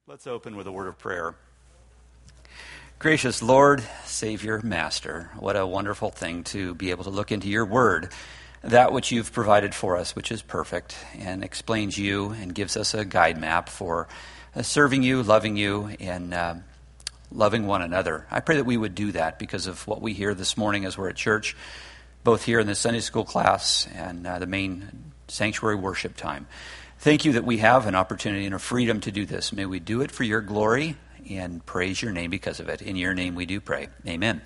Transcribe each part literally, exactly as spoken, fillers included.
Let's open with a word of prayer. Gracious Lord, Savior, Master, what a wonderful thing to be able to look into your word, that which you've provided for us, which is perfect, and explains you and gives us a guide map for uh, serving you, loving you, and uh, loving one another. I pray that we would do that because of what we hear this morning as we're at church, both here in the Sunday school class and uh, the main sanctuary worship time. Thank you that we have an opportunity and a freedom to do this. May we do it for your glory and praise your name because of it. In your name we do pray. Amen.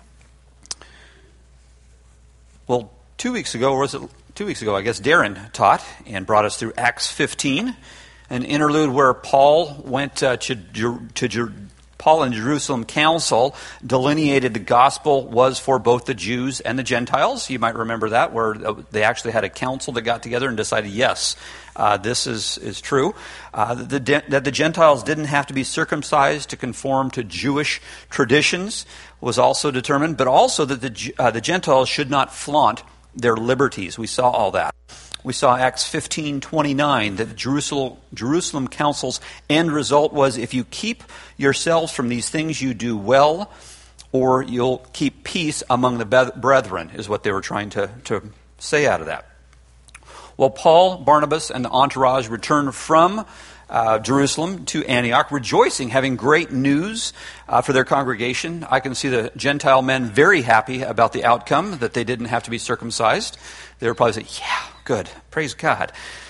Well, two weeks ago, or was it two weeks ago, I guess, Darren taught and brought us through Acts fifteen, an interlude where Paul went uh, to, to, to Paul and Jerusalem Council delineated the gospel was for both the Jews and the Gentiles. You might remember that, where they actually had a council that got together and decided, yes, uh, this is, is true. Uh, the, that the Gentiles didn't have to be circumcised to conform to Jewish traditions was also determined, but also that the, uh, the Gentiles should not flaunt their liberties. We saw all that. We saw Acts fifteen twenty-nine, that the Jerusalem, Jerusalem Council's end result was, if you keep yourselves from these things, you do well, or you'll keep peace among the brethren, is what they were trying to, to say out of that. Well, Paul, Barnabas, and the entourage returned from uh, Jerusalem to Antioch, rejoicing, having great news uh, for their congregation. I can see the Gentile men very happy about the outcome, that they didn't have to be circumcised. They were probably saying, yeah, good, praise God.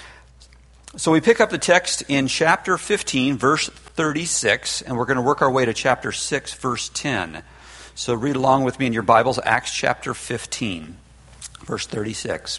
So we pick up the text in chapter fifteen, verse thirty-six, and we're going to work our way to chapter six, verse ten. So read along with me in your Bibles, Acts chapter fifteen, verse thirty-six.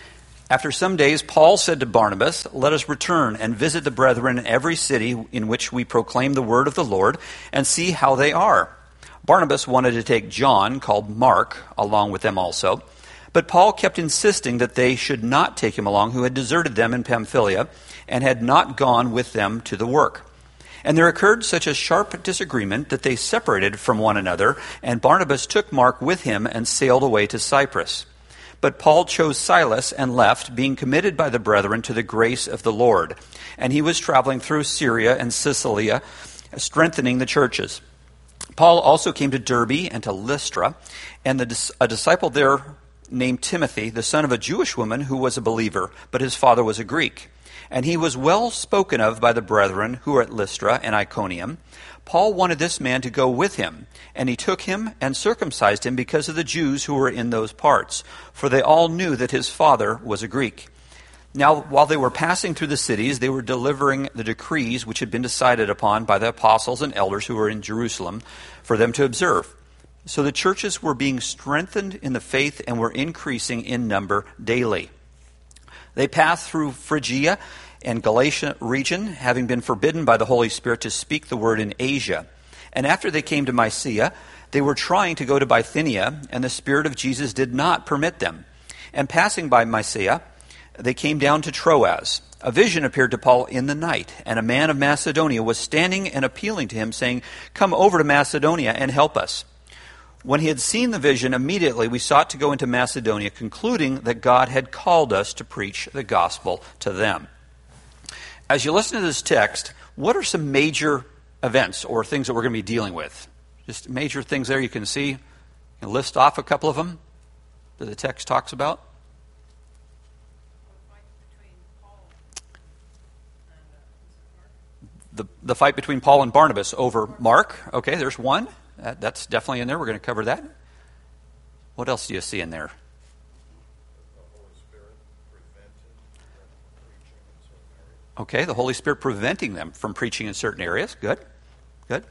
After some days, Paul said to Barnabas, "Let us return and visit the brethren in every city in which we proclaim the word of the Lord, and see how they are." Barnabas wanted to take John, called Mark, along with them also. But Paul kept insisting that they should not take him along, who had deserted them in Pamphylia and had not gone with them to the work. And there occurred such a sharp disagreement that they separated from one another, and Barnabas took Mark with him and sailed away to Cyprus. But Paul chose Silas and left, being committed by the brethren to the grace of the Lord. And he was traveling through Syria and Cilicia, strengthening the churches. Paul also came to Derbe and to Lystra, and the, a disciple there named Timothy, the son of a Jewish woman who was a believer, but his father was a Greek. And he was well spoken of by the brethren who were at Lystra and Iconium. Paul wanted this man to go with him, and he took him and circumcised him because of the Jews who were in those parts, for they all knew that his father was a Greek. Now, while they were passing through the cities, they were delivering the decrees which had been decided upon by the apostles and elders who were in Jerusalem for them to observe. So the churches were being strengthened in the faith and were increasing in number daily. They passed through Phrygia and Galatia region, having been forbidden by the Holy Spirit to speak the word in Asia. And after they came to Mysia, they were trying to go to Bithynia, and the Spirit of Jesus did not permit them. And passing by Mysia, they came down to Troas. A vision appeared to Paul in the night, and a man of Macedonia was standing and appealing to him, saying, "Come over to Macedonia and help us." When he had seen the vision, immediately we sought to go into Macedonia, concluding that God had called us to preach the gospel to them. As you listen to this text, what are some major events or things that we're going to be dealing with? Just major things there you can see. You can list off a couple of them that the text talks about. The, the fight between Paul and Barnabas over Mark. Okay, there's one. That, that's definitely in there. We're going to cover that. What else do you see in there? Okay, the Holy Spirit preventing them from preaching in certain areas. Good. Good.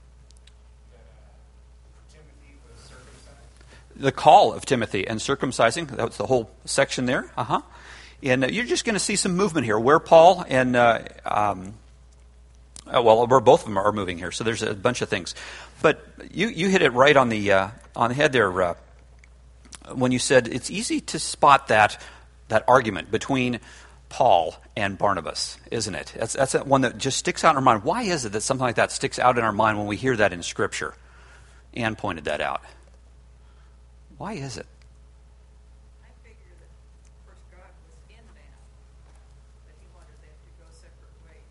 The call of Timothy and circumcising. That was the whole section there. Uh-huh. And uh, you're just going to see some movement here where Paul and... Uh, um, Uh, well, where both of them are moving here, so there's a bunch of things. But you, you hit it right on the uh, on the head there uh, when you said it's easy to spot that that argument between Paul and Barnabas, isn't it? That's that's that one that just sticks out in our mind. Why is it that something like that sticks out in our mind when we hear that in Scripture? Ann pointed that out. Why is it? I figure that, of course, God was in that, but he wanted them to go separate ways.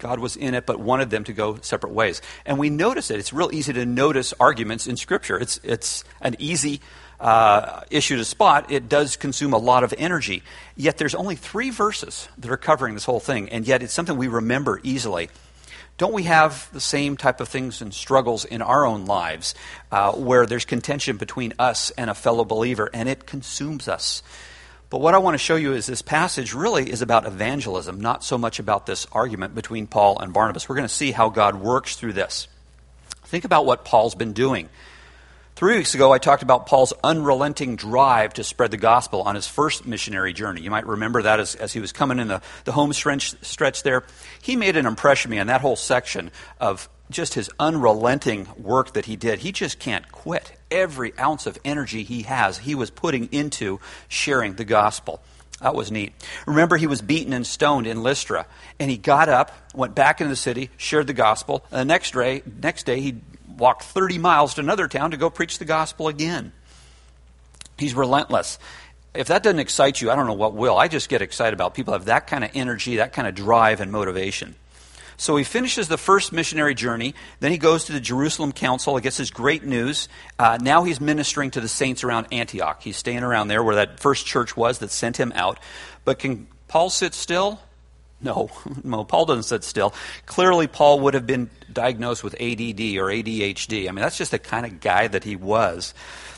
God was in it, but wanted them to go separate ways. And we notice it. It's real easy to notice arguments in Scripture. It's it's an easy uh, issue to spot. It does consume a lot of energy. Yet there's only three verses that are covering this whole thing, and yet it's something we remember easily. Don't we have the same type of things and struggles in our own lives uh, where there's contention between us and a fellow believer, and it consumes us? But what I want to show you is this passage really is about evangelism, not so much about this argument between Paul and Barnabas. We're going to see how God works through this. Think about what Paul's been doing. Three weeks ago, I talked about Paul's unrelenting drive to spread the gospel on his first missionary journey. You might remember that as, as he was coming in the, the home stretch, stretch there. He made an impression on me on that whole section of just his unrelenting work that he did. He just can't quit. Every ounce of energy he has, he was putting into sharing the gospel. That was neat. Remember, he was beaten and stoned in Lystra, and he got up, went back into the city, shared the gospel, and the next day, next day he walked thirty miles to another town to go preach the gospel again. He's relentless. If that doesn't excite you, I don't know what will. I just get excited about people who have that kind of energy, that kind of drive and motivation. So he finishes the first missionary journey. Then he goes to the Jerusalem Council. He gets his great news. Uh, now he's ministering to the saints around Antioch. He's staying around there where that first church was that sent him out. But can Paul sit still? No, no, Paul doesn't sit still. Clearly, Paul would have been diagnosed with A D D or A D H D. I mean, that's just the kind of guy that he was.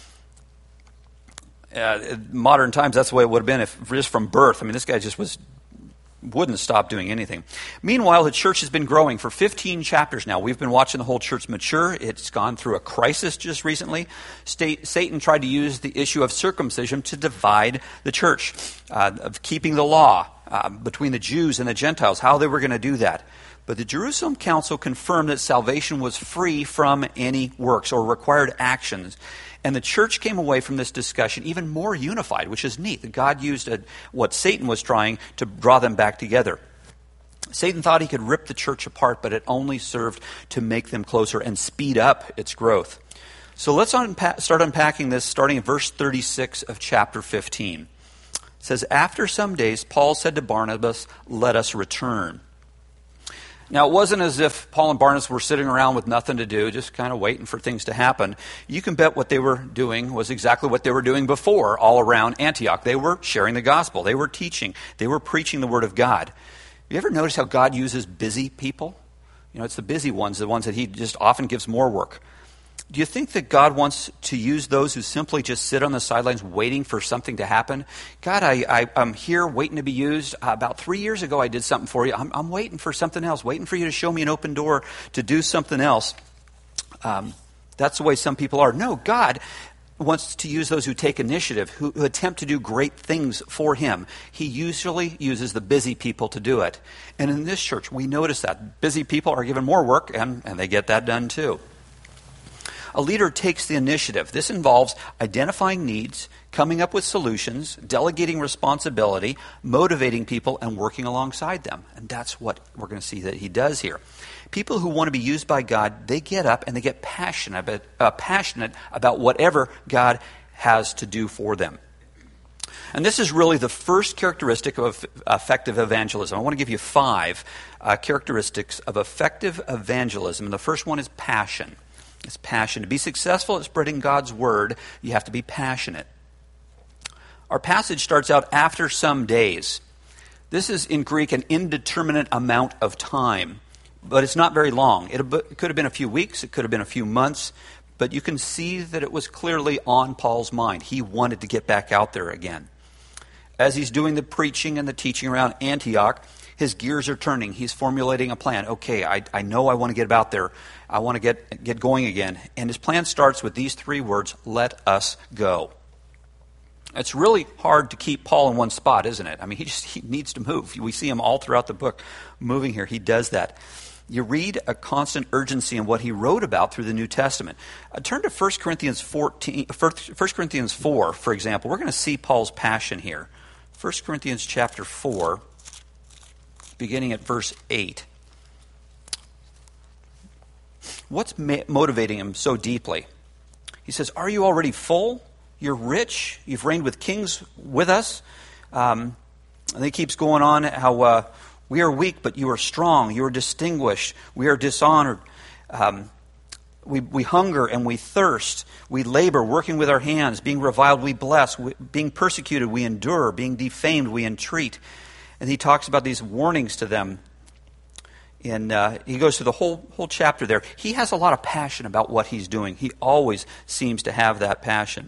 Uh, in modern times, that's the way it would have been if just from birth. I mean, this guy just was wouldn't stop doing anything. Meanwhile, the church has been growing for fifteen chapters now. We've been watching the whole church mature. It's gone through a crisis just recently. State, Satan tried to use the issue of circumcision to divide the church, uh, of keeping the law uh, between the Jews and the Gentiles, how they were going to do that. But the Jerusalem Council confirmed that salvation was free from any works or required actions. And the church came away from this discussion even more unified, which is neat. That God used a, what Satan was trying to draw them back together. Satan thought he could rip the church apart, but it only served to make them closer and speed up its growth. So let's unpa- start unpacking this, starting in verse thirty-six of chapter fifteen. It says, "After some days, Paul said to Barnabas, 'Let us return.'" Now, it wasn't as if Paul and Barnabas were sitting around with nothing to do, just kind of waiting for things to happen. You can bet what they were doing was exactly what they were doing before all around Antioch. They were sharing the gospel. They were teaching. They were preaching the word of God. You ever notice how God uses busy people? You know, it's the busy ones, the ones that he just often gives more work. Do you think that God wants to use those who simply just sit on the sidelines waiting for something to happen? God, I, I, I'm here waiting to be used. Uh, about three years ago, I did something for you. I'm, I'm waiting for something else, waiting for you to show me an open door to do something else. Um, that's the way some people are. No, God wants to use those who take initiative, who, who attempt to do great things for him. He usually uses the busy people to do it. And in this church, we notice that. Busy people are given more work, and, and they get that done too. A leader takes the initiative. This involves identifying needs, coming up with solutions, delegating responsibility, motivating people, and working alongside them. And that's what we're going to see that he does here. People who want to be used by God, they get up and they get passionate about, uh, passionate about whatever God has to do for them. And this is really the first characteristic of effective evangelism. I want to give you five uh, characteristics of effective evangelism. And the first one is passion. It's passion. To be successful at spreading God's word, you have to be passionate. Our passage starts out after some days. This is in Greek an indeterminate amount of time, but it's not very long. It could have been a few weeks, it could have been a few months, but you can see that it was clearly on Paul's mind. He wanted to get back out there again. As he's doing the preaching and the teaching around Antioch, his gears are turning. He's formulating a plan. Okay, I, I know I want to get out there. I want to get, get going again. And his plan starts with these three words, "Let us go." It's really hard to keep Paul in one spot, isn't it? I mean, he just he needs to move. We see him all throughout the book moving here. He does that. You read a constant urgency in what he wrote about through the New Testament. Uh, turn to First Corinthians fourteen, First Corinthians four, for example. We're going to see Paul's passion here. First Corinthians chapter four. Beginning at verse eight. What's ma- motivating him so deeply? He says, "Are you already full? You're rich. You've reigned with kings with us." Um, and he keeps going on how uh, We are weak, but you are strong. You are distinguished. We are dishonored. Um, we, we hunger and we thirst. We labor, working with our hands. Being reviled, we bless. We, being persecuted, we endure. Being defamed, we entreat. And he talks about these warnings to them. And uh, he goes through the whole whole chapter there. He has a lot of passion about what he's doing. He always seems to have that passion.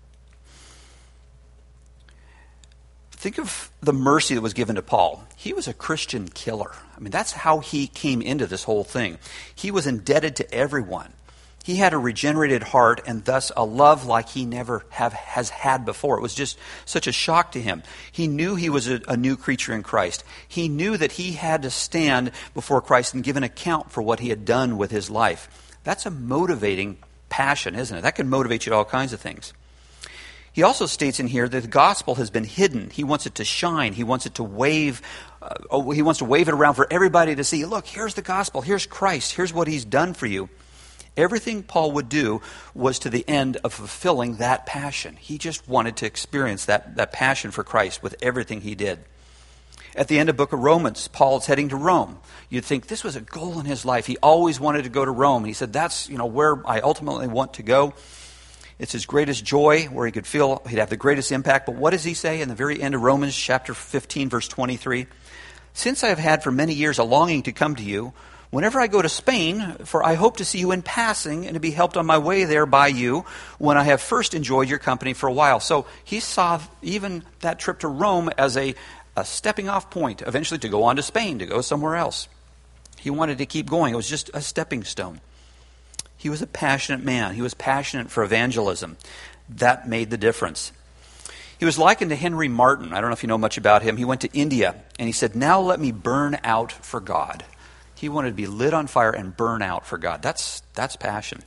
Think of the mercy that was given to Paul. He was a Christian killer. I mean, that's how he came into this whole thing. He was indebted to everyone. He had a regenerated heart and thus a love like he never have, has had before. It was just such a shock to him. He knew he was a, a new creature in Christ. He knew that he had to stand before Christ and give an account for what he had done with his life. That's a motivating passion, isn't it? That can motivate you to all kinds of things. He also states in here that the gospel has been hidden. He wants it to shine. He wants it to wave. Uh, oh, he wants to wave it around for everybody to see. Look, here's the gospel. Here's Christ. Here's what he's done for you. Everything Paul would do was to the end of fulfilling that passion. He just wanted to experience that, that passion for Christ with everything he did. At the end of the book of Romans, Paul's heading to Rome. You'd think this was a goal in his life. He always wanted to go to Rome. And he said, that's, you know, where I ultimately want to go. It's his greatest joy, where he could feel he'd have the greatest impact. But what does he say in the very end of Romans chapter fifteen, verse twenty-three? Since I have had for many years a longing to come to you, whenever I go to Spain, for I hope to see you in passing and to be helped on my way there by you when I have first enjoyed your company for a while. So he saw even that trip to Rome as a, a stepping off point, eventually to go on to Spain, to go somewhere else. He wanted to keep going. It was just a stepping stone. He was a passionate man. He was passionate for evangelism. That made the difference. He was likened to Henry Martin. I don't know if you know much about him. He went to India, and he said, now let me burn out for God. He wanted to be lit on fire and burn out for God. That's, that's passion.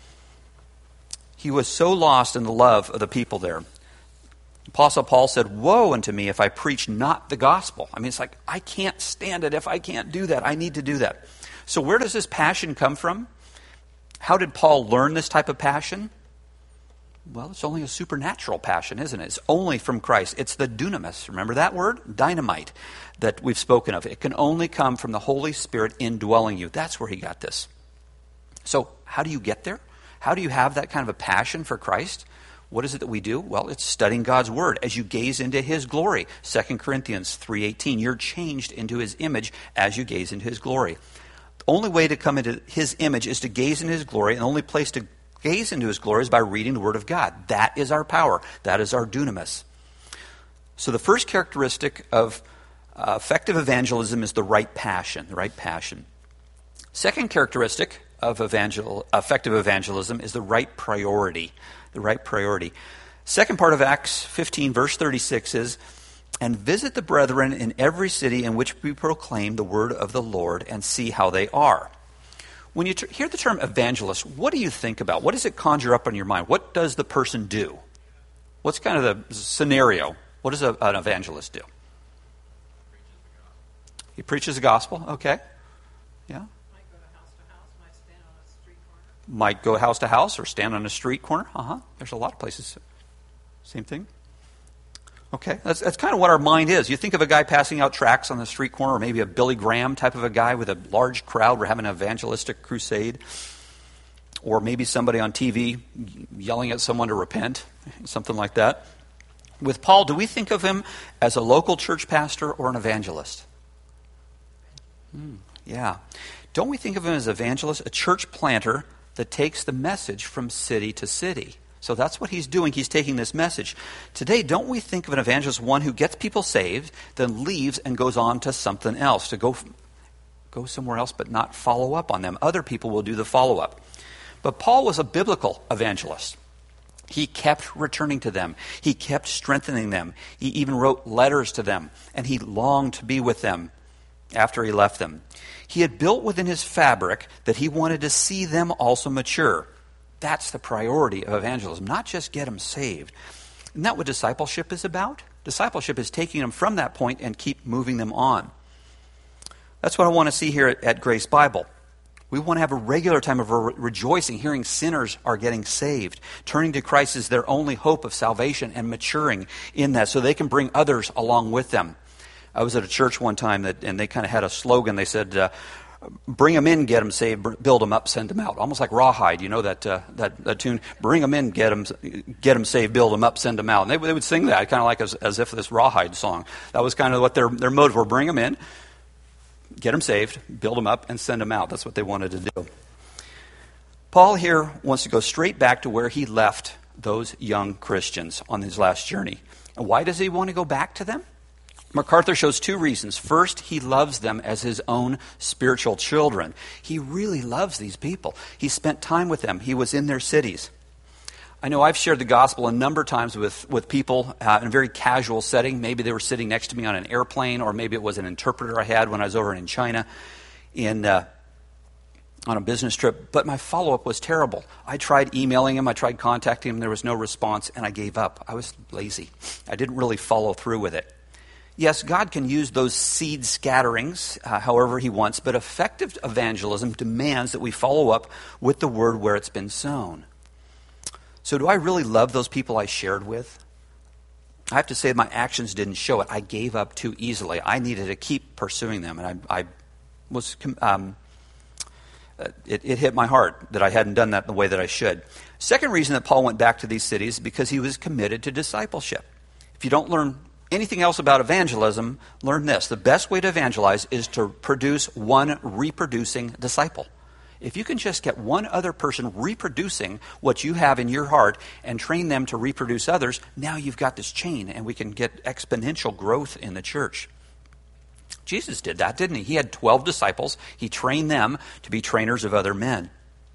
He was so lost in the love of the people there. Apostle Paul said, woe unto me if I preach not the gospel. I mean, it's like, I can't stand it if I can't do that. I need to do that. So where does this passion come from? How did Paul learn this type of passion? Well, it's only a supernatural passion, isn't it? It's only from Christ. It's the dunamis. Remember that word? Dynamite that we've spoken of. It can only come from the Holy Spirit indwelling you. That's where he got this. So how do you get there? How do you have that kind of a passion for Christ? What is it that we do? Well, it's studying God's word as you gaze into his glory. Second Corinthians three eighteen. You're changed into his image as you gaze into his glory. The only way to come into his image is to gaze into his glory, and the only place to gaze into his glory is by reading the word of God. That is our power. That is our dunamis. So the first characteristic of uh, effective evangelism is the right passion, the right passion. Second characteristic of evangel- effective evangelism is the right priority, the right priority. Second part of Acts fifteen, verse thirty-six is, and visit the brethren in every city in which we proclaim the word of the Lord and see how they are. When you t- hear the term evangelist, what do you think about? What does it conjure up in your mind? What does the person do? What's kind of the scenario? What does a, an evangelist do? He preaches the gospel. Okay. Yeah. Might go to house to house, might stand on a street corner. Might go house to house or stand on a street corner. Uh-huh. There's a lot of places. Same thing. Okay, that's, that's kind of what our mind is. You think of a guy passing out tracts on the street corner, or maybe a Billy Graham type of a guy with a large crowd. We're having an evangelistic crusade. Or maybe somebody on T V yelling at someone to repent, something like that. With Paul, do we think of him as a local church pastor or an evangelist? Hmm, yeah. Don't we think of him as an evangelist, a church planter that takes the message from city to city? So that's what he's doing. He's taking this message. Today, don't we think of an evangelist, one who gets people saved, then leaves and goes on to something else, to go, go somewhere else but not follow up on them. Other people will do the follow-up. But Paul was a biblical evangelist. He kept returning to them. He kept strengthening them. He even wrote letters to them, and he longed to be with them after he left them. He had built within his fabric that he wanted to see them also mature. That's the priority of evangelism, not just get them saved. Isn't that what discipleship is about? Discipleship is taking them from that point and keep moving them on. That's what I want to see here at, at Grace Bible. We want to have a regular time of re- rejoicing, hearing sinners are getting saved, turning to Christ as their only hope of salvation and maturing in that so they can bring others along with them. I was at a church one time, that, and they kind of had a slogan. They said, uh, bring them in, get them saved, build them up, send them out. Almost like Rawhide, you know that uh, that, that tune, bring them in, get them, get them saved, build them up, send them out. And they, they would sing that kind of like as, as if this Rawhide song. That was kind of what their, their motive were, bring them in, get them saved, build them up, and send them out. That's what they wanted to do. Paul here wants to go straight back to where he left those young Christians on his last journey. And why does he want to go back to them? MacArthur shows two reasons. First, he loves them as his own spiritual children. He really loves these people. He spent time with them. He was in their cities. I know I've shared the gospel a number of times with, with people uh, in a very casual setting. Maybe they were sitting next to me on an airplane, or maybe it was an interpreter I had when I was over in China in uh, on a business trip. But my follow-up was terrible. I tried emailing him. I tried contacting him. There was no response, and I gave up. I was lazy. I didn't really follow through with it. Yes, God can use those seed scatterings uh, however he wants, but effective evangelism demands that we follow up with the word where it's been sown. So do I really love those people I shared with? I have to say my actions didn't show it. I gave up too easily. I needed to keep pursuing them, and I, I was um, it, it hit my heart that I hadn't done that the way that I should. Second reason that Paul went back to these cities is because he was committed to discipleship. If you don't learn anything else about evangelism, learn this. The best way to evangelize is to produce one reproducing disciple. If you can just get one other person reproducing what you have in your heart and train them to reproduce others, now you've got this chain, and we can get exponential growth in the church. Jesus did that, didn't he? He had twelve disciples. He trained them to be trainers of other men.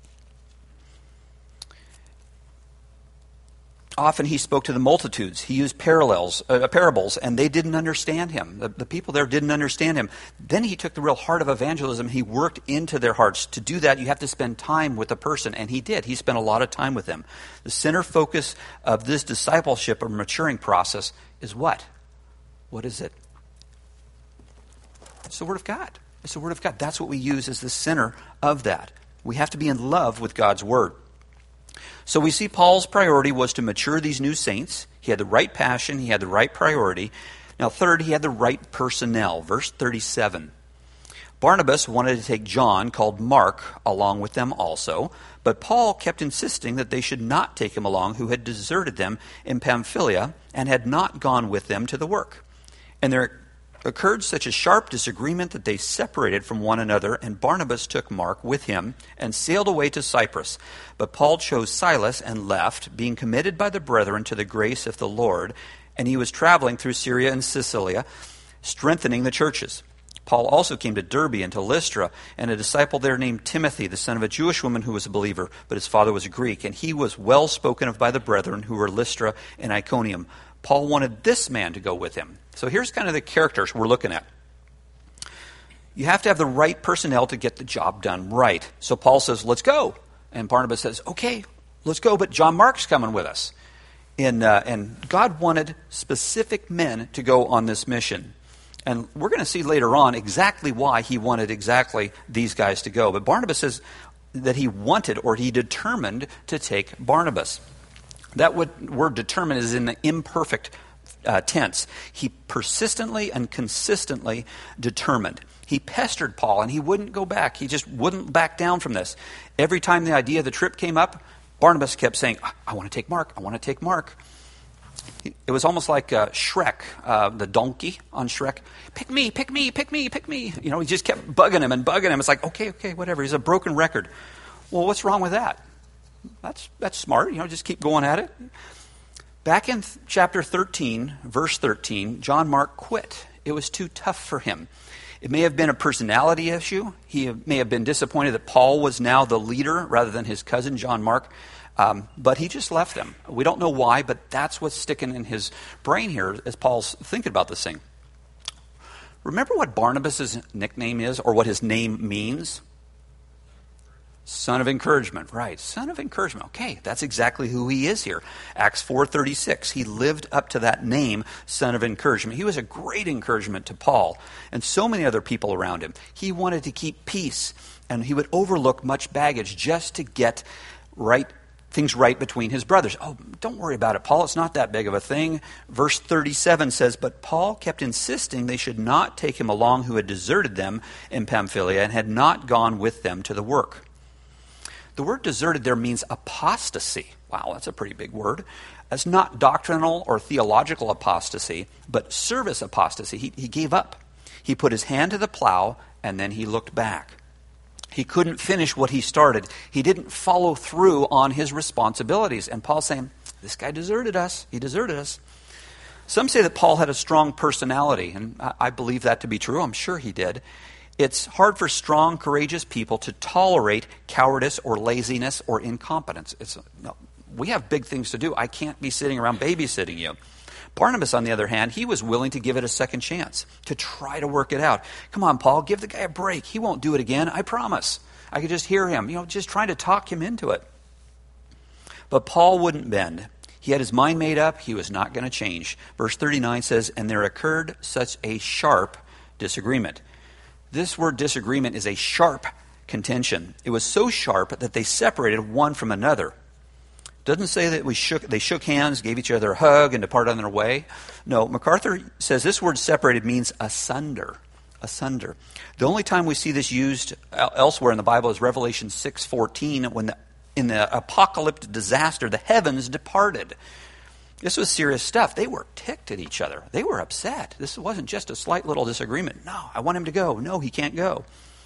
Often he spoke to the multitudes. He used parallels, uh, parables, and they didn't understand him. The, the people there didn't understand him. Then he took the real heart of evangelism. He worked into their hearts. To do that, you have to spend time with a person, and he did. He spent a lot of time with them. The center focus of this discipleship or maturing process is what? What is it? It's the Word of God. It's the Word of God. That's what we use as the center of that. We have to be in love with God's Word. So we see Paul's priority was to mature these new saints. He had the right passion. He had the right priority. Now, third, he had the right personnel. Verse thirty-seven. Barnabas wanted to take John, called Mark, along with them also, but Paul kept insisting that they should not take him along, who had deserted them in Pamphylia and had not gone with them to the work. And there occurred such a sharp disagreement that they separated from one another, and Barnabas took Mark with him and sailed away to Cyprus. But Paul chose Silas and left, being committed by the brethren to the grace of the Lord, and he was traveling through Syria and Cilicia, strengthening the churches. Paul also came to Derbe and to Lystra, and a disciple there named Timothy, the son of a Jewish woman who was a believer, but his father was a Greek, and he was well spoken of by the brethren who were Lystra and Iconium. Paul wanted this man to go with him. So here's kind of the characters we're looking at. You have to have the right personnel to get the job done right. So Paul says, let's go. And Barnabas says, okay, let's go, but John Mark's coming with us. And, uh, and God wanted specific men to go on this mission. And we're going to see later on exactly why he wanted exactly these guys to go. But Barnabas says that he wanted, or he determined, to take Barnabas. That word determine is in the imperfect uh, tense. He persistently and consistently determined. He pestered Paul, and he wouldn't go back. He just wouldn't back down from this. Every time the idea of the trip came up, Barnabas kept saying, I, I want to take Mark, I want to take Mark. It was almost like uh, Shrek, uh, the donkey on Shrek. Pick me, pick me, pick me, pick me. You know, he just kept bugging him and bugging him. It's like, okay, okay, whatever. He's a broken record. Well, what's wrong with that? That's that's smart. You know, just keep going at it. Back in th- chapter thirteen, verse thirteen, John Mark quit. It was too tough for him. It may have been a personality issue. He may have been disappointed that Paul was now the leader rather than his cousin, John Mark. Um, but he just left them. We don't know why, but that's what's sticking in his brain here as Paul's thinking about this thing. Remember what Barnabas' nickname is, or what his name means? Son of encouragement, right. Son of encouragement. Okay, that's exactly who he is here. Acts four thirty-six, he lived up to that name, son of encouragement. He was a great encouragement to Paul and so many other people around him. He wanted to keep peace, and he would overlook much baggage just to get right things right between his brothers. Oh, don't worry about it, Paul. It's not that big of a thing. Verse thirty-seven says, but Paul kept insisting they should not take him along who had deserted them in Pamphylia and had not gone with them to the work. The word deserted there means apostasy. Wow, that's a pretty big word. It's not doctrinal or theological apostasy, but service apostasy. He, he gave up. He put his hand to the plow, and then he looked back. He couldn't finish what he started. He didn't follow through on his responsibilities. And Paul's saying, this guy deserted us. He deserted us. Some say that Paul had a strong personality, and I believe that to be true. I'm sure he did. It's hard for strong, courageous people to tolerate cowardice or laziness or incompetence. It's, no, we have big things to do. I can't be sitting around babysitting you. Barnabas, on the other hand, he was willing to give it a second chance, to try to work it out. Come on, Paul, give the guy a break. He won't do it again, I promise. I could just hear him, you know, just trying to talk him into it. But Paul wouldn't bend. He had his mind made up. He was not going to change. Verse thirty-nine says, and there occurred such a sharp disagreement. This word disagreement is a sharp contention. It was so sharp that they separated one from another. Doesn't say that we shook, they shook hands, gave each other a hug, and departed on their way. No, MacArthur says this word separated means asunder. Asunder. The only time we see this used elsewhere in the Bible is Revelation six fourteen, when the, in the apocalyptic disaster, the heavens departed. This was serious stuff. They were ticked at each other. They were upset. This wasn't just a slight little disagreement. No, I want him to go. No, he can't go.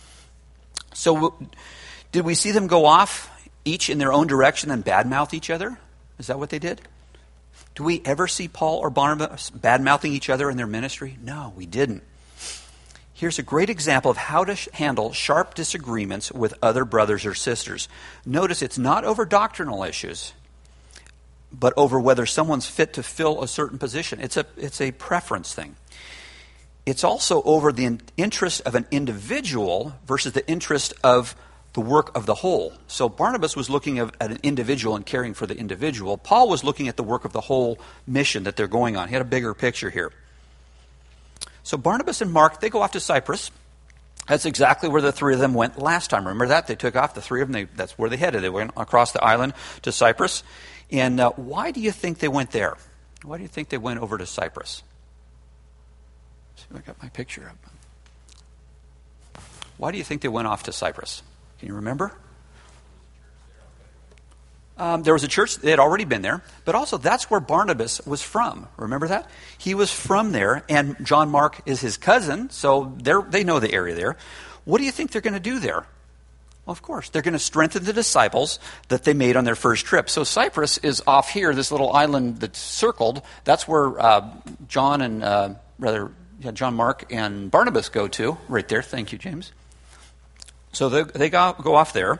So did we see them go off each in their own direction and badmouth each other? Is that what they did? Do we ever see Paul or Barnabas badmouthing each other in their ministry? No, we didn't. Here's a great example of how to sh- handle sharp disagreements with other brothers or sisters. Notice it's not over doctrinal issues, but over whether someone's fit to fill a certain position. It's a, it's a preference thing. It's also over the in- interest of an individual versus the interest of the work of the whole. So Barnabas was looking at an individual and caring for the individual. Paul was looking at the work of the whole mission that they're going on. He had a bigger picture here. So Barnabas and Mark, they go off to Cyprus. That's exactly where the three of them went last time. Remember that? They took off, the three of them, they, that's where they headed. They went across the island to Cyprus. And uh, why do you think they went there? Why do you think they went over to Cyprus? See if I got my picture up. Why do you think they went off to Cyprus? Can you remember? Um, there was a church, they had already been there, but also that's where Barnabas was from. Remember that? He was from there, and John Mark is his cousin, so they're, they know the area there. What do you think they're going to do there? Well, of course, they're going to strengthen the disciples that they made on their first trip. So Cyprus is off here, this little island that's circled. That's where uh, John and, uh, rather, yeah, John Mark and Barnabas go to, right there. Thank you, James. So they, they go, go off there.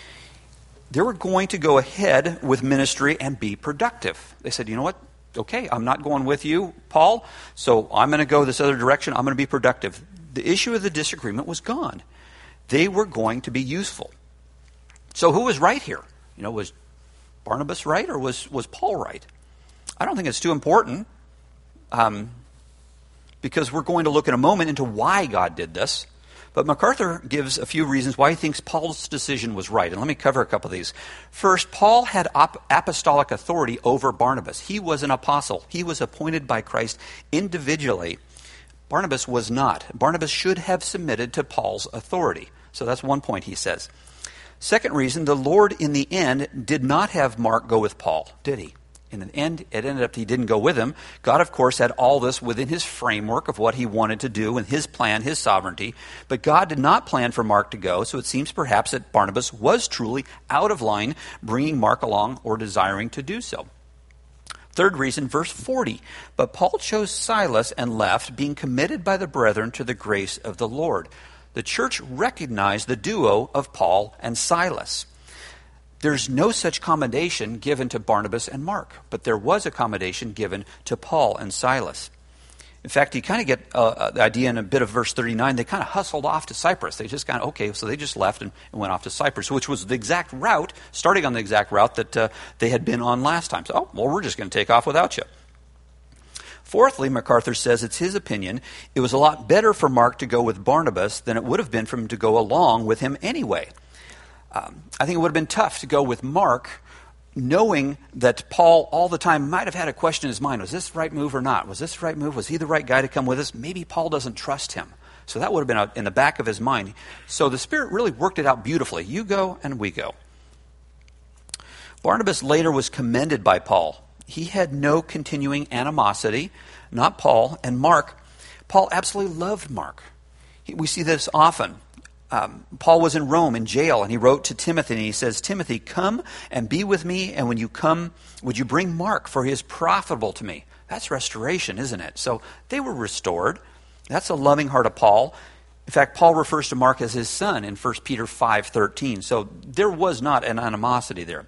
They were going to go ahead with ministry and be productive. They said, you know what? Okay, I'm not going with you, Paul, so I'm going to go this other direction. I'm going to be productive. The issue of the disagreement was gone. They were going to be useful. So who was right here? You know, was Barnabas right or was, was Paul right? I don't think it's too important um, because we're going to look in a moment into why God did this. But MacArthur gives a few reasons why he thinks Paul's decision was right. And let me cover a couple of these. First, Paul had op- apostolic authority over Barnabas. He was an apostle. He was appointed by Christ individually. Barnabas was not. Barnabas should have submitted to Paul's authority. So that's one point he says. Second reason, the Lord in the end did not have Mark go with Paul, did he? In the end, it ended up he didn't go with him. God, of course, had all this within his framework of what he wanted to do and his plan, his sovereignty. But God did not plan for Mark to go, so it seems perhaps that Barnabas was truly out of line, bringing Mark along or desiring to do so. Third reason, verse forty. But Paul chose Silas and left, being committed by the brethren to the grace of the Lord. The church recognized the duo of Paul and Silas. There's no such commendation given to Barnabas and Mark, but there was a commendation given to Paul and Silas. In fact, you kind of get uh, the idea in a bit of verse thirty-nine. They kind of hustled off to Cyprus. They just kind of, okay, so they just left and, and went off to Cyprus, which was the exact route, starting on the exact route that uh, they had been on last time. So, oh, well, we're just going to take off without you. Fourthly, MacArthur says it's his opinion, it was a lot better for Mark to go with Barnabas than it would have been for him to go along with him anyway. Um, I think it would have been tough to go with Mark knowing that Paul all the time might have had a question in his mind, was this the right move or not? Was this the right move? Was he the right guy to come with us? Maybe Paul doesn't trust him. So that would have been out in the back of his mind. So the Spirit really worked it out beautifully. You go and we go. Barnabas later was commended by Paul. He had no continuing animosity, not Paul. And Mark, Paul absolutely loved Mark. He, we see this often. Um, Paul was in Rome in jail, and he wrote to Timothy, and he says, Timothy, come and be with me, and when you come, would you bring Mark, for he is profitable to me. That's restoration, isn't it? So they were restored. That's a loving heart of Paul. In fact, Paul refers to Mark as his son in First Peter five thirteen. So there was not an animosity there.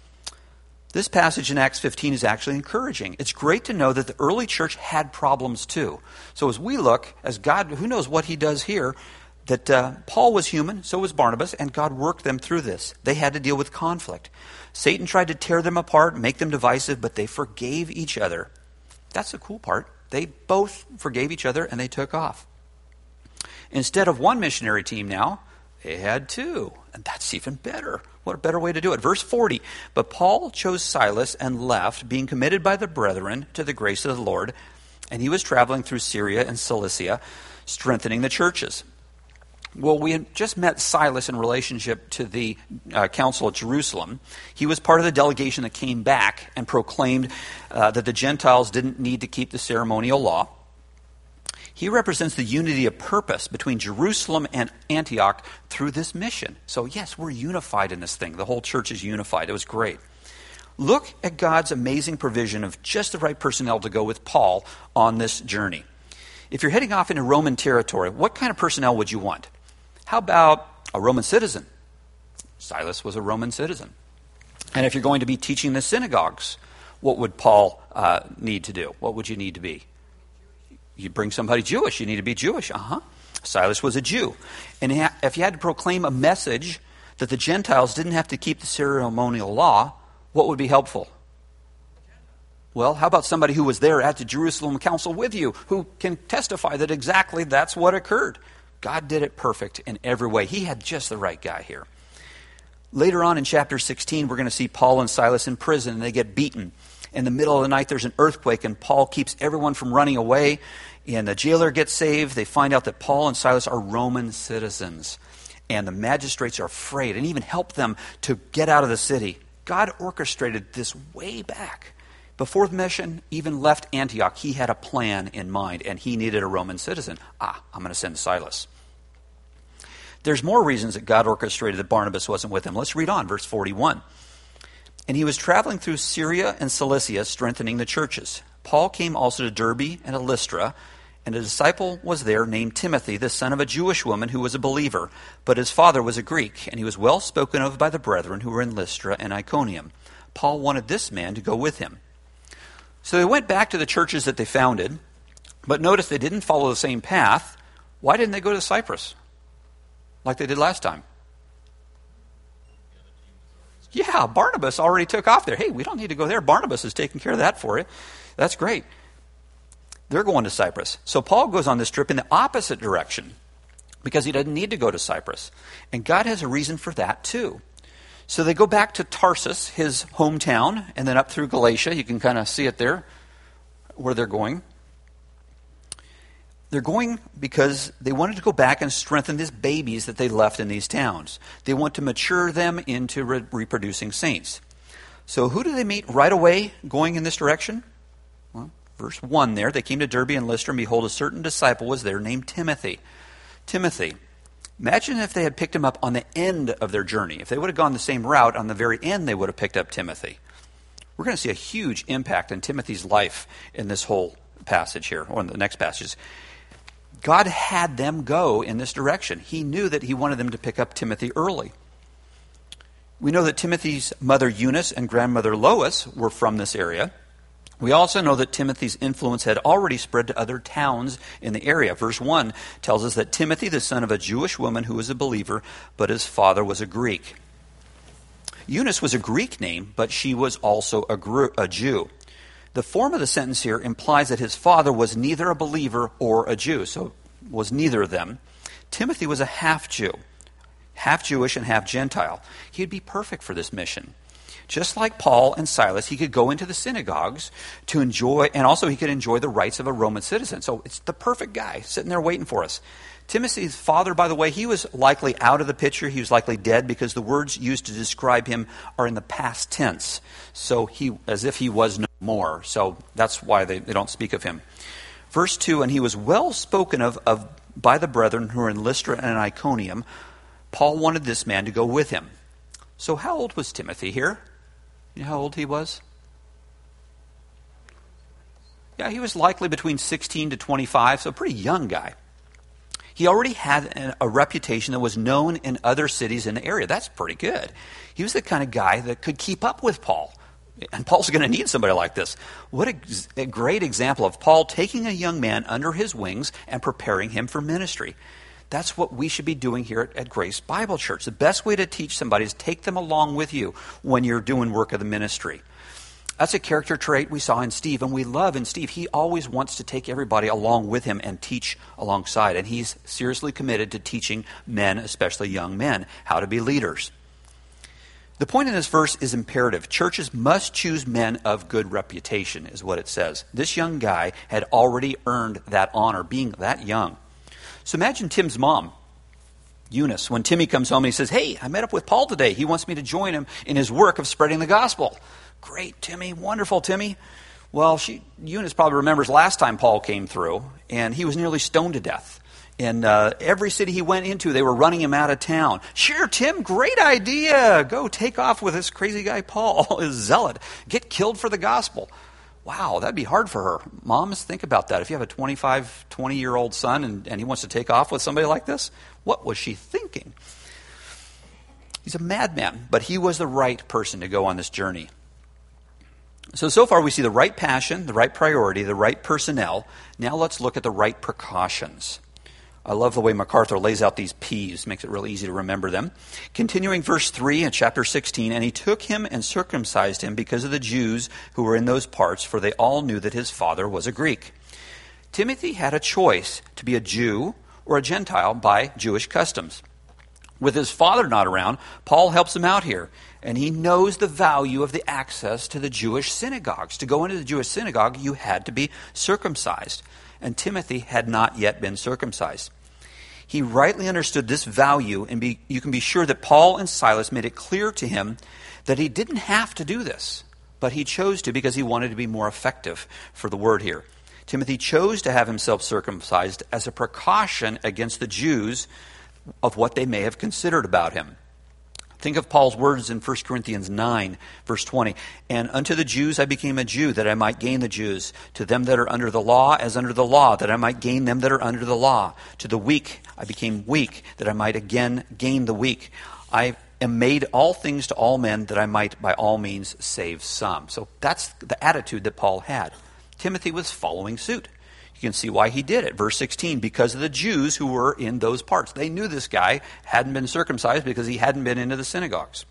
This passage in Acts fifteen is actually encouraging. It's great to know that the early church had problems too. So as we look, as God, who knows what he does here, that uh, Paul was human, so was Barnabas, and God worked them through this. They had to deal with conflict. Satan tried to tear them apart, make them divisive, but they forgave each other. That's the cool part. They both forgave each other, and they took off. Instead of one missionary team now, they had two. And that's even better. What a better way to do it. Verse forty, but Paul chose Silas and left, being committed by the brethren to the grace of the Lord, and he was traveling through Syria and Cilicia, strengthening the churches. Well, we had just met Silas in relationship to the uh, council at Jerusalem. He was part of the delegation that came back and proclaimed uh, that the Gentiles didn't need to keep the ceremonial law. He represents the unity of purpose between Jerusalem and Antioch through this mission. So yes, we're unified in this thing. The whole church is unified. It was great. Look at God's amazing provision of just the right personnel to go with Paul on this journey. If you're heading off into Roman territory, what kind of personnel would you want? How about a Roman citizen? Silas was a Roman citizen. And if you're going to be teaching the synagogues, what would Paul uh, need to do? What would you need to be? You bring somebody Jewish. You need to be Jewish. Uh-huh. Silas was a Jew. And if you had to proclaim a message that the Gentiles didn't have to keep the ceremonial law, what would be helpful? Well, how about somebody who was there at the Jerusalem council with you, who can testify that exactly that's what occurred? God did it perfect in every way. He had just the right guy here. Later on in chapter sixteen, we're going to see Paul and Silas in prison, and they get beaten. In the middle of the night, there's an earthquake, and Paul keeps everyone from running away, and the jailer gets saved. They find out that Paul and Silas are Roman citizens, and the magistrates are afraid and even help them to get out of the city. God orchestrated this way back. Before the mission even left Antioch, he had a plan in mind, and he needed a Roman citizen. Ah, I'm going to send Silas. There's more reasons that God orchestrated that Barnabas wasn't with him. Let's read on, verse forty-one. And he was traveling through Syria and Cilicia, strengthening the churches. Paul came also to Derbe and to Lystra, and a disciple was there named Timothy, the son of a Jewish woman who was a believer, but his father was a Greek, and he was well spoken of by the brethren who were in Lystra and Iconium. Paul wanted this man to go with him. So they went back to the churches that they founded, but notice they didn't follow the same path. Why didn't they go to Cyprus like they did last time? Yeah, Barnabas already took off there. Hey, we don't need to go there. Barnabas is taking care of that for you. That's great. They're going to Cyprus. So Paul goes on this trip in the opposite direction because he doesn't need to go to Cyprus. And God has a reason for that too. So they go back to Tarsus, his hometown, and then up through Galatia. You can kind of see it there, where they're going. They're going because they wanted to go back and strengthen these babies that they left in these towns. They want to mature them into re- reproducing saints. So who do they meet right away going in this direction? Well, verse one there, they came to Derbe and Lystra, and behold, a certain disciple was there named Timothy. Timothy. Imagine if they had picked him up on the end of their journey. If they would have gone the same route, on the very end they would have picked up Timothy. We're going to see a huge impact on Timothy's life in this whole passage here, or in the next passages. God had them go in this direction. He knew that he wanted them to pick up Timothy early. We know that Timothy's mother Eunice and grandmother Lois were from this area. We also know that Timothy's influence had already spread to other towns in the area. Verse one tells us that Timothy, the son of a Jewish woman who was a believer, but his father was a Greek. Eunice was a Greek name, but she was also a, Gru- a Jew. The form of the sentence here implies that his father was neither a believer or a Jew, so was neither of them. Timothy was a half-Jew, half Jewish and half Gentile. He'd be perfect for this mission. Just like Paul and Silas, he could go into the synagogues to enjoy, and also he could enjoy the rights of a Roman citizen. So it's the perfect guy sitting there waiting for us. Timothy's father, by the way, he was likely out of the picture. He was likely dead because the words used to describe him are in the past tense. So he, as if he was no more. So that's why they, they don't speak of him. Verse two, and he was well spoken of, of by the brethren who were in Lystra and Iconium. Paul wanted this man to go with him. So how old was Timothy here? You know how old he was? Yeah, he was likely between sixteen to twenty-five, so a pretty young guy. He already had a reputation that was known in other cities in the area. That's pretty good. He was the kind of guy that could keep up with Paul. And Paul's going to need somebody like this. What a, a great example of Paul taking a young man under his wings and preparing him for ministry. That's what we should be doing here at, at Grace Bible Church. The best way to teach somebody is take them along with you when you're doing work of the ministry. That's a character trait we saw in Steve, and we love in Steve. He always wants to take everybody along with him and teach alongside. And he's seriously committed to teaching men, especially young men, how to be leaders. The point in this verse is imperative. Churches must choose men of good reputation, is what it says. This young guy had already earned that honor, being that young. So imagine Tim's mom, Eunice, when Timmy comes home and he says, hey, I met up with Paul today. He wants me to join him in his work of spreading the gospel. Great, Timmy. Wonderful, Timmy. Well, she, Eunice probably remembers last time Paul came through, and he was nearly stoned to death. In uh, every city he went into, they were running him out of town. Sure, Tim, great idea. Go take off with this crazy guy Paul, his zealot. Get killed for the gospel. Wow, that'd be hard for her. Moms, think about that. If you have a twenty-five, twenty-year-old son and, and he wants to take off with somebody like this, what was she thinking? He's a madman, but he was the right person to go on this journey. So, so far we see the right passion, the right priority, the right personnel. Now let's look at the right precautions. I love the way MacArthur lays out these P's, makes it real easy to remember them. Continuing verse three in chapter sixteen, and he took him and circumcised him because of the Jews who were in those parts, for they all knew that his father was a Greek. Timothy had a choice to be a Jew or a Gentile by Jewish customs. With his father not around, Paul helps him out here, and he knows the value of the access to the Jewish synagogues. To go into the Jewish synagogue, you had to be circumcised, and Timothy had not yet been circumcised. He rightly understood this value, and be, you can be sure that Paul and Silas made it clear to him that he didn't have to do this, but he chose to because he wanted to be more effective for the word here. Timothy chose to have himself circumcised as a precaution against the Jews of what they may have considered about him. Think of Paul's words in First Corinthians nine, verse twenty. And unto the Jews I became a Jew, that I might gain the Jews. To them that are under the law, as under the law, that I might gain them that are under the law. To the weak I became weak, that I might again gain the weak. I am made all things to all men, that I might by all means save some. So that's the attitude that Paul had. Timothy was following suit. You can see why he did it. Verse sixteen, because of the Jews who were in those parts. They knew this guy hadn't been circumcised because he hadn't been into the synagogues.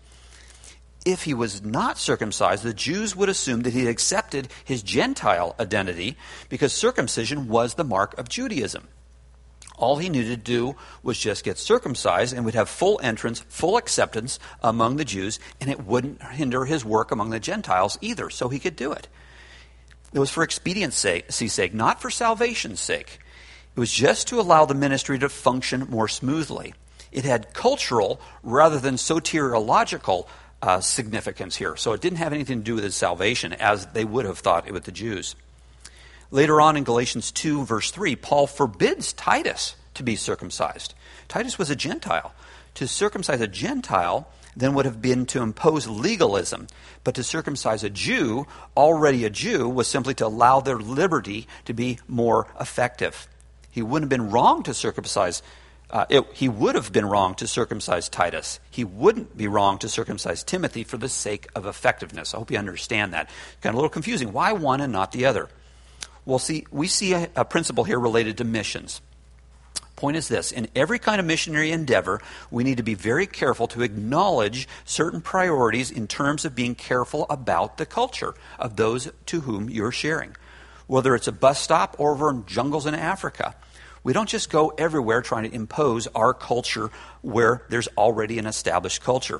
If he was not circumcised, the Jews would assume that he had accepted his Gentile identity because circumcision was the mark of Judaism. All he needed to do was just get circumcised and would have full entrance, full acceptance among the Jews, and it wouldn't hinder his work among the Gentiles either, so he could do it. It was for expediency's sake, not for salvation's sake. It was just to allow the ministry to function more smoothly. It had cultural rather than soteriological uh, significance here. So it didn't have anything to do with his salvation, as they would have thought it with the Jews. Later on in Galatians two, verse three, Paul forbids Titus to be circumcised. Titus was a Gentile. To circumcise a Gentile then would have been to impose legalism. But to circumcise a Jew, already a Jew, was simply to allow their liberty to be more effective. He wouldn't have been wrong to circumcise, uh, it, he would have been wrong to circumcise Titus. He wouldn't be wrong to circumcise Timothy for the sake of effectiveness. I hope you understand that. Kind of a little confusing. Why one and not the other? Well, see, we see a, a principle here related to missions. Point is this: in every kind of missionary endeavor, we need to be very careful to acknowledge certain priorities in terms of being careful about the culture of those to whom you're sharing. Whether it's a bus stop or over in jungles in Africa, we don't just go everywhere trying to impose our culture where there's already an established culture.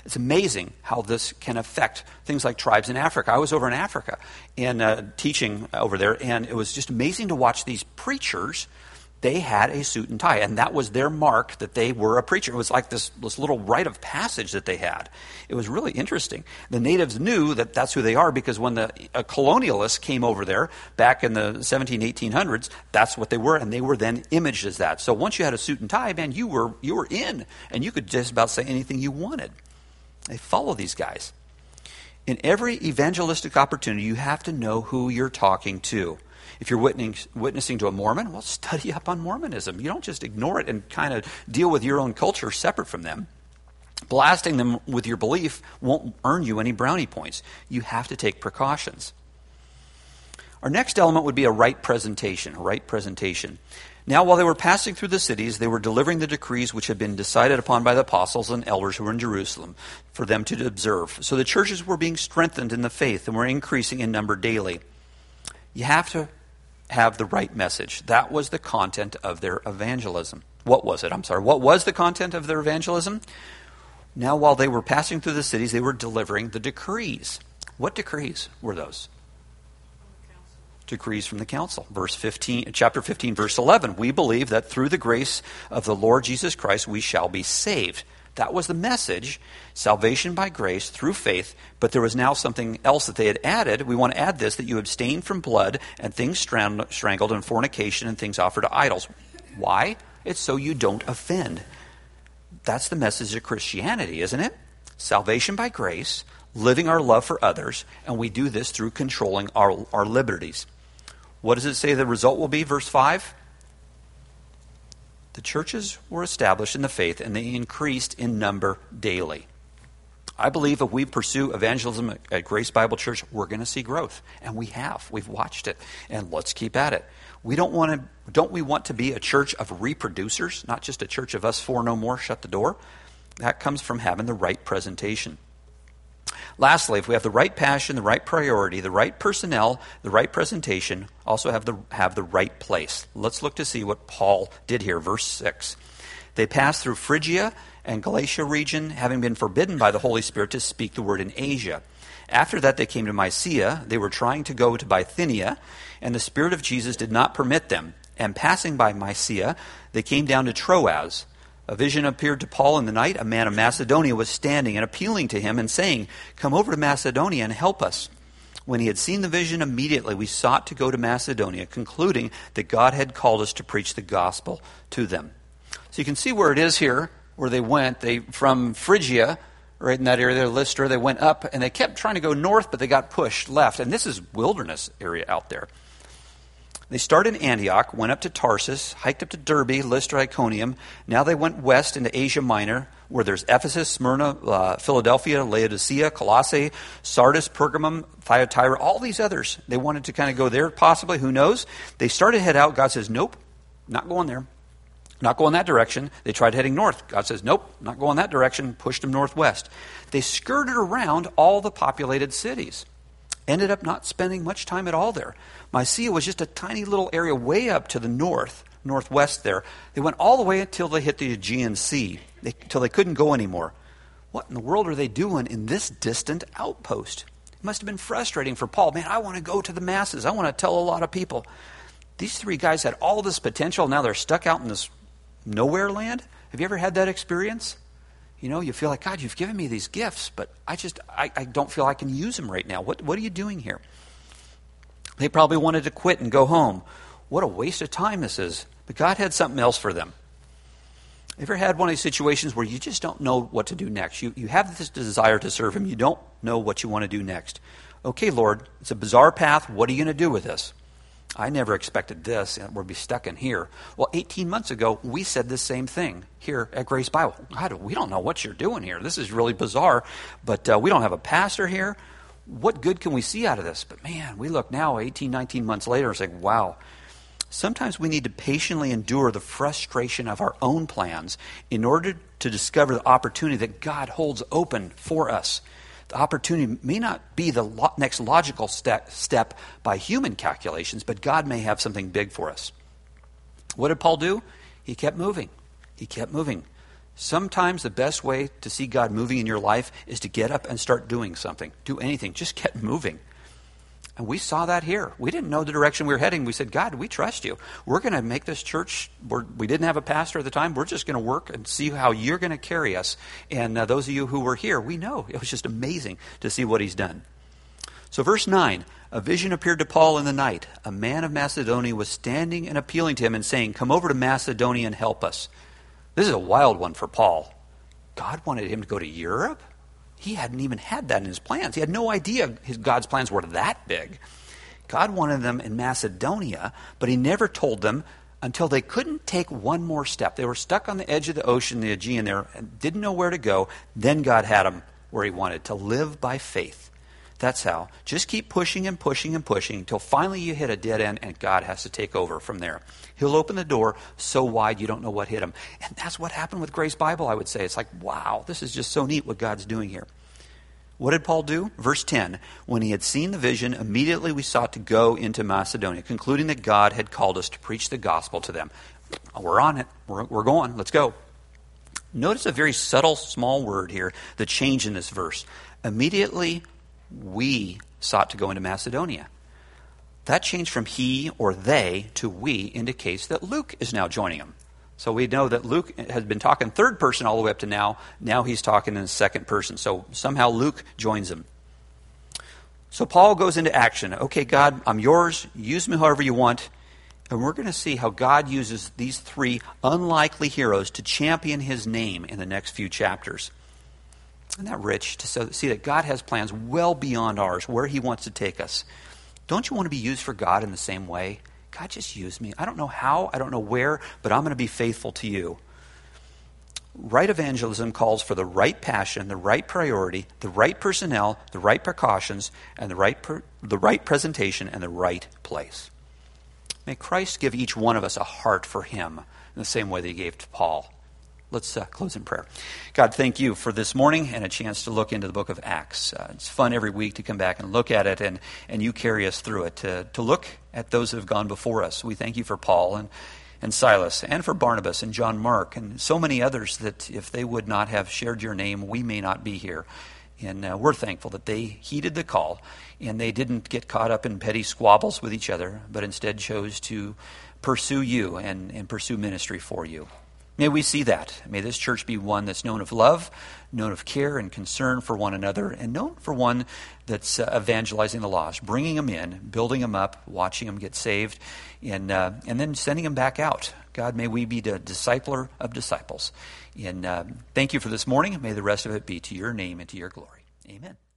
It's amazing how this can affect things like tribes in Africa. I was over in Africa and uh, teaching over there, and it was just amazing to watch these preachers. They had a suit and tie, and that was their mark that they were a preacher. It was like this, this little rite of passage that they had. It was really interesting. The natives knew that that's who they are because when the uh, colonialists came over there back in the seventeen, eighteen hundreds, that's what they were, and they were then imaged as that. So once you had a suit and tie, man, you were you were in, and you could just about say anything you wanted. They follow these guys. In every evangelistic opportunity, you have to know who you're talking to. If you're witnessing to a Mormon, well, study up on Mormonism. You don't just ignore it and kind of deal with your own culture separate from them. Blasting them with your belief won't earn you any brownie points. You have to take precautions. Our next element would be a right presentation, a right presentation. Now, while they were passing through the cities, they were delivering the decrees which had been decided upon by the apostles and elders who were in Jerusalem for them to observe. So the churches were being strengthened in the faith and were increasing in number daily. You have to have the right message. That was the content of their evangelism. What was it? I'm sorry. What was the content of their evangelism? Now, while they were passing through the cities, they were delivering the decrees. What decrees were those? Decrees from the council. Verse fifteen, chapter fifteen, verse eleven. We believe that through the grace of the Lord Jesus Christ, we shall be saved. That was the message, salvation by grace through faith, but there was now something else that they had added. We want to add this, that you abstain from blood and things strangled and fornication and things offered to idols. Why? It's so you don't offend. That's the message of Christianity, isn't it? Salvation by grace, living our love for others, and we do this through controlling our, our liberties. What does it say the result will be? Verse five. The churches were established in the faith, and they increased in number daily. I believe if we pursue evangelism at Grace Bible Church, we're going to see growth, and we have. We've watched it, and let's keep at it. We don't want to. Don't we want to be a church of reproducers, not just a church of us four no more, shut the door? That comes from having the right presentation. Lastly, if we have the right passion, the right priority, the right personnel, the right presentation, also have the have the right place. Let's look to see what Paul did here, verse six. They passed through Phrygia and Galatia region, having been forbidden by the Holy Spirit to speak the word in Asia. After that, they came to Mysia. They were trying to go to Bithynia, and the Spirit of Jesus did not permit them. And passing by Mysia, they came down to Troas. A vision appeared to Paul in the night. A man of Macedonia was standing and appealing to him and saying, "Come over to Macedonia and help us." When he had seen the vision, immediately we sought to go to Macedonia, concluding that God had called us to preach the gospel to them. So you can see where it is here, where they went. They from Phrygia, right in that area there, Lystra, they went up, and they kept trying to go north, but they got pushed left. And this is wilderness area out there. They started in Antioch, went up to Tarsus, hiked up to Derbe, Lystra, Iconium. Now they went west into Asia Minor, where there's Ephesus, Smyrna, uh, Philadelphia, Laodicea, Colossae, Sardis, Pergamum, Thyatira, all these others. They wanted to kind of go there, possibly, who knows? They started to head out. God says, nope, not going there. Not going that direction. They tried heading north. God says, nope, not going that direction. Pushed them northwest. They skirted around all the populated cities. Ended up not spending much time at all there. Mysia was just a tiny little area way up to the north, northwest there. They went all the way until they hit the Aegean Sea, they, until they couldn't go anymore. What in the world are they doing in this distant outpost? It must have been frustrating for Paul. Man, I want to go to the masses. I want to tell a lot of people. These three guys had all this potential. Now they're stuck out in this nowhere land. Have you ever had that experience? You know, you feel like, God, you've given me these gifts, but I just, I, I don't feel I can use them right now. What, what are you doing here? They probably wanted to quit and go home. What a waste of time this is. But God had something else for them. Have you ever had one of these situations where you just don't know what to do next? You, you have this desire to serve Him. You don't know what you want to do next. Okay, Lord, it's a bizarre path. What are you going to do with this? I never expected this, and we'll be stuck in here. Well, eighteen months ago, we said the same thing here at Grace Bible. God, we don't know what you're doing here. This is really bizarre, but uh, we don't have a pastor here. What good can we see out of this? But man, we look now, eighteen, nineteen months later, and say, wow. Sometimes we need to patiently endure the frustration of our own plans in order to discover the opportunity that God holds open for us. The opportunity may not be the lo- next logical step, step by human calculations, but God may have something big for us. What did Paul do? He kept moving. He kept moving. Sometimes the best way to see God moving in your life is to get up and start doing something. Do anything. Just get moving. And we saw that here. We didn't know the direction we were heading. We said, God, we trust you. We're going to make this church. We're, we didn't have a pastor at the time. We're just going to work and see how you're going to carry us. And uh, those of you who were here, we know. It was just amazing to see what he's done. So verse nine, a vision appeared to Paul in the night. A man of Macedonia was standing and appealing to him and saying, come over to Macedonia and help us. This is a wild one for Paul. God wanted him to go to Europe? He hadn't even had that in his plans. He had no idea his God's plans were that big. God wanted them in Macedonia, but he never told them until they couldn't take one more step. They were stuck on the edge of the ocean, the Aegean there, and didn't know where to go. Then God had them where he wanted, to live by faith. That's how. Just keep pushing and pushing and pushing until finally you hit a dead end and God has to take over from there. He'll open the door so wide you don't know what hit him. And that's what happened with Grace Bible, I would say. It's like, wow, this is just so neat what God's doing here. What did Paul do? Verse ten, when he had seen the vision, immediately we sought to go into Macedonia, concluding that God had called us to preach the gospel to them. We're on it. We're, we're going. Let's go. Notice a very subtle, small word here, the change in this verse. Immediately we sought to go into Macedonia. That change from he or they to we indicates that Luke is now joining them. So we know that Luke has been talking third person all the way up to now. Now he's talking in the second person. So somehow Luke joins him. So Paul goes into action. Okay, God, I'm yours. Use me however you want. And we're going to see how God uses these three unlikely heroes to champion his name in the next few chapters. Isn't that rich to see that God has plans well beyond ours, where he wants to take us? Don't you want to be used for God in the same way? God, just use me. I don't know how, I don't know where, but I'm going to be faithful to you. Right evangelism calls for the right passion, the right priority, the right personnel, the right precautions, and the right per, the right presentation, and the right place. May Christ give each one of us a heart for him in the same way that he gave to Paul. Let's uh, close in prayer. God, thank you for this morning and a chance to look into the book of Acts. Uh, it's fun every week to come back and look at it, and, and you carry us through it, to, to look at those who have gone before us. We thank you for Paul and, and Silas, and for Barnabas and John Mark, and so many others that if they would not have shared your name, we may not be here. And uh, we're thankful that they heeded the call, and they didn't get caught up in petty squabbles with each other, but instead chose to pursue you and, and pursue ministry for you. May we see that. May this church be one that's known of love, known of care and concern for one another, and known for one that's uh, evangelizing the lost, bringing them in, building them up, watching them get saved, and uh, and then sending them back out. God, may we be the discipler of disciples. And uh, thank you for this morning. May the rest of it be to your name and to your glory. Amen.